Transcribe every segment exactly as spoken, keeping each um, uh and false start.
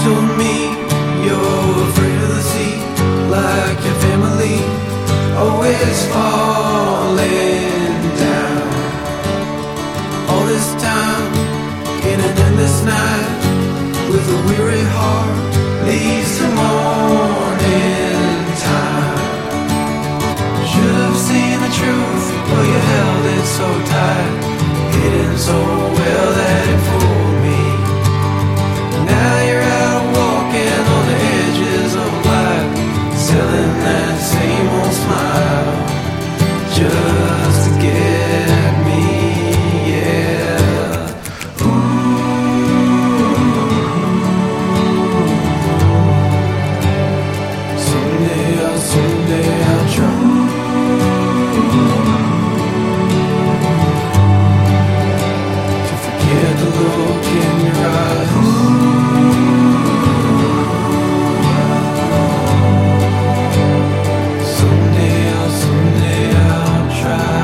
told me you're afraid of the sea, like your family, always falling down. All this time in an endless night, with a weary heart, leaves the morning time. Should have seen the truth, but you held it so tight, hidden so well that it fooled me. Now you're out walking on the edges of life, selling that same old smile, just to get me, yeah. Ooh. Someday I'll, someday I'll try to forget the look in your eyes. Someday I'll, someday I'll try.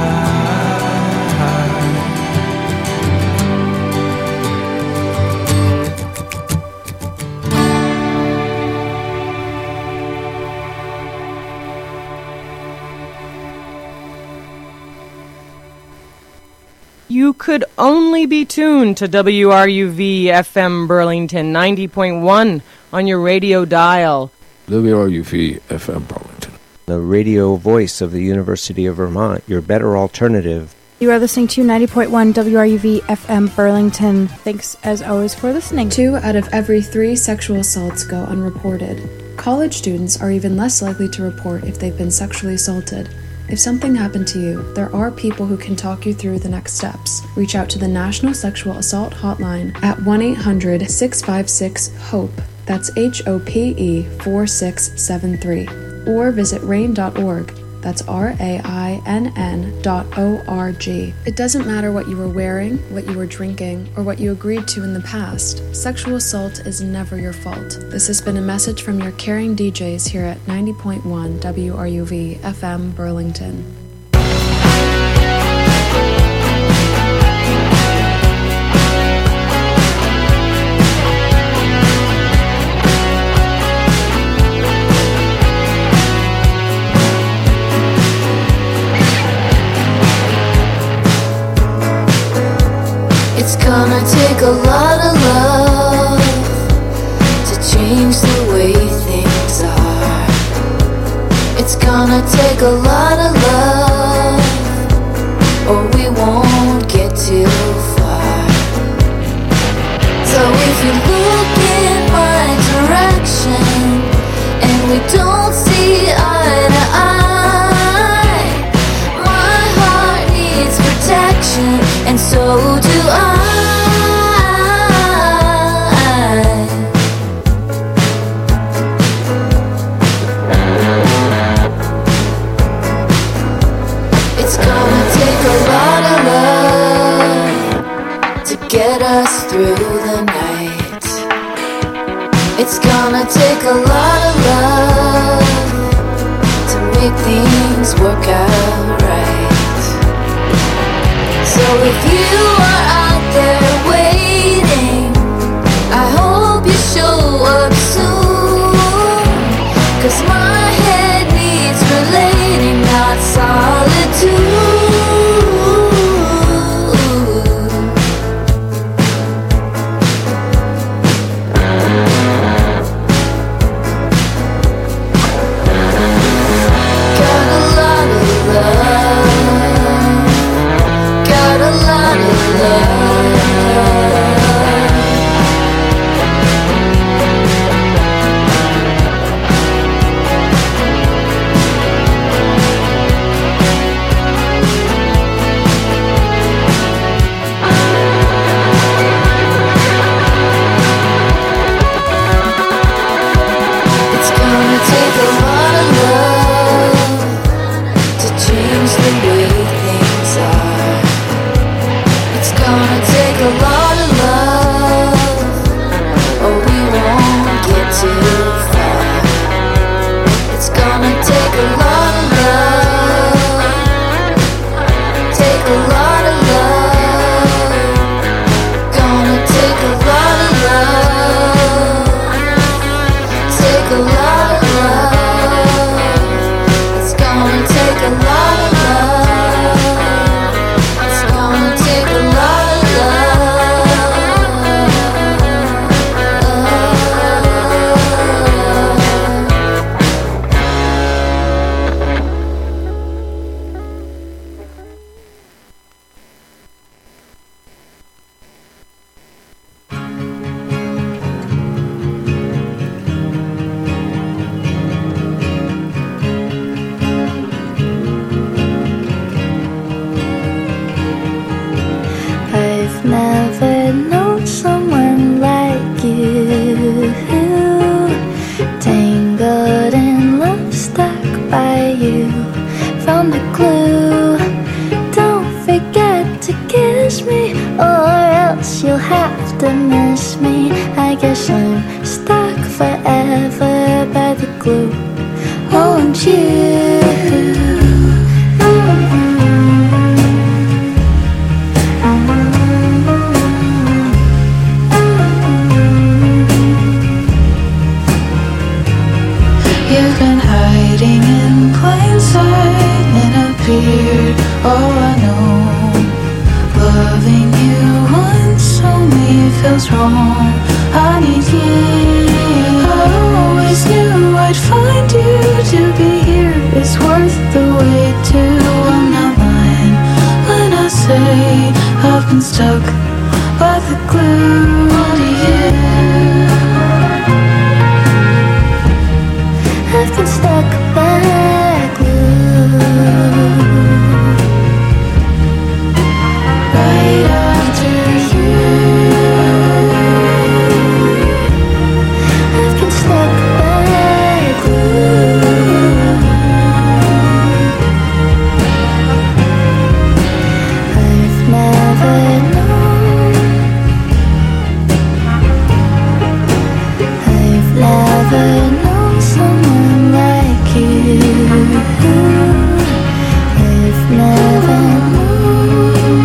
You could only be tuned to W R U V F M Burlington ninety point one on your radio dial. W R U V F M Burlington, the radio voice of the University of Vermont, your better alternative. You are listening to ninety point one W R U V F M Burlington. Thanks, as always, for listening. Two out of every three sexual assaults go unreported. College students are even less likely to report if they've been sexually assaulted. If something happened to you, there are people who can talk you through the next steps. Reach out to the National Sexual Assault Hotline at one eight hundred six five six HOPE. That's H O P E four six seven three. Or visit rain dot org. That's R A I N N dot O R G. It doesn't matter what you were wearing, what you were drinking, or what you agreed to in the past. Sexual assault is never your fault. This has been a message from your caring D Js here at ninety point one W R U V F M Burlington. It's gonna take a lot of love to change the way things are. It's gonna take a lot of love, or we won't get too far. So if you look in my direction and we don't see eye to eye, my heart needs protection, and so do I. It's gonna take a lot of love to get us through the night. It's gonna take a lot of love to make things work out right. So if you are out there waiting, I hope you show up soon, 'cause my head needs relating, not solitude. Got a lot of love, got a lot of love. It's gonna take a lot of love to change the way things are. It's gonna take a lot of love, or we won't get too far. It's gonna take a lot of love, take a lot of love, gonna take a lot of love. stuck forever by the glue. Won't you? You've been hiding in plain sight and appeared all I know. Loving you once only feels wrong. I need you. I always knew I'd find you. To be here is worth the wait too. I'm not lying when I say I've been stuck by the glue to you. I've been stuck by glue. Right after you, I've been stuck by glue. I've never known, I've never known someone like you. I've never known,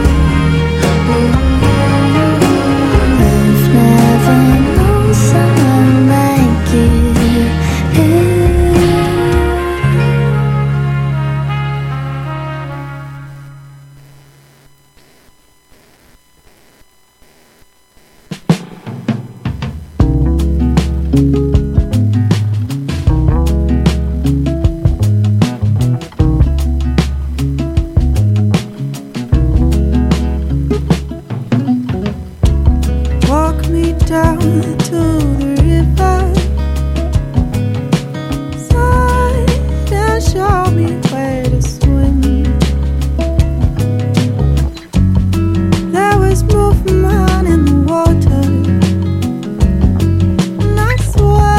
I've never known someone like you. Walk me down to the river side and show me where to swim. There was movement in the water, and I swear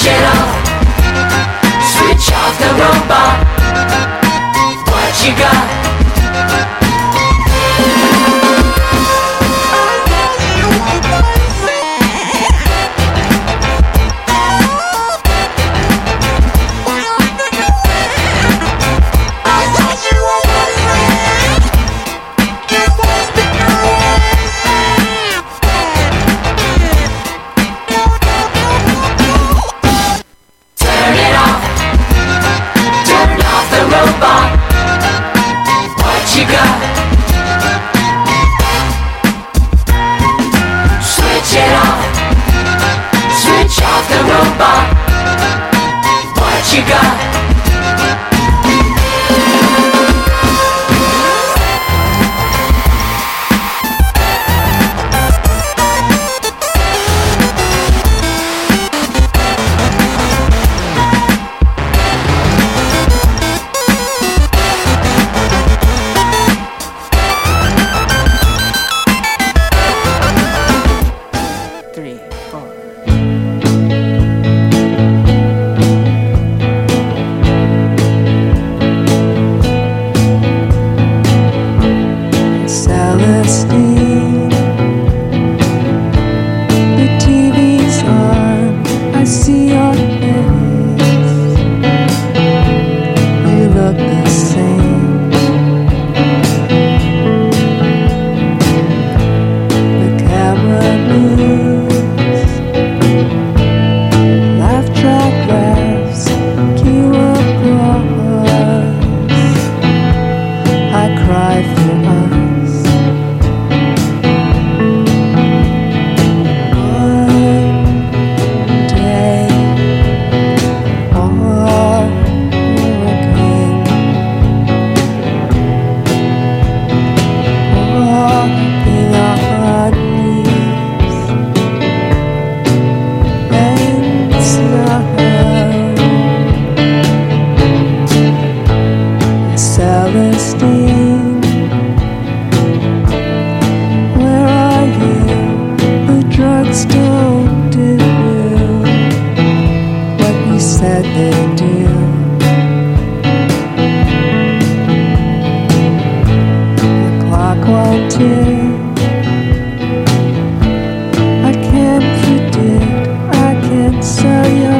Switch it off. Switch off the robot. What you got? I can't predict, I can't sell you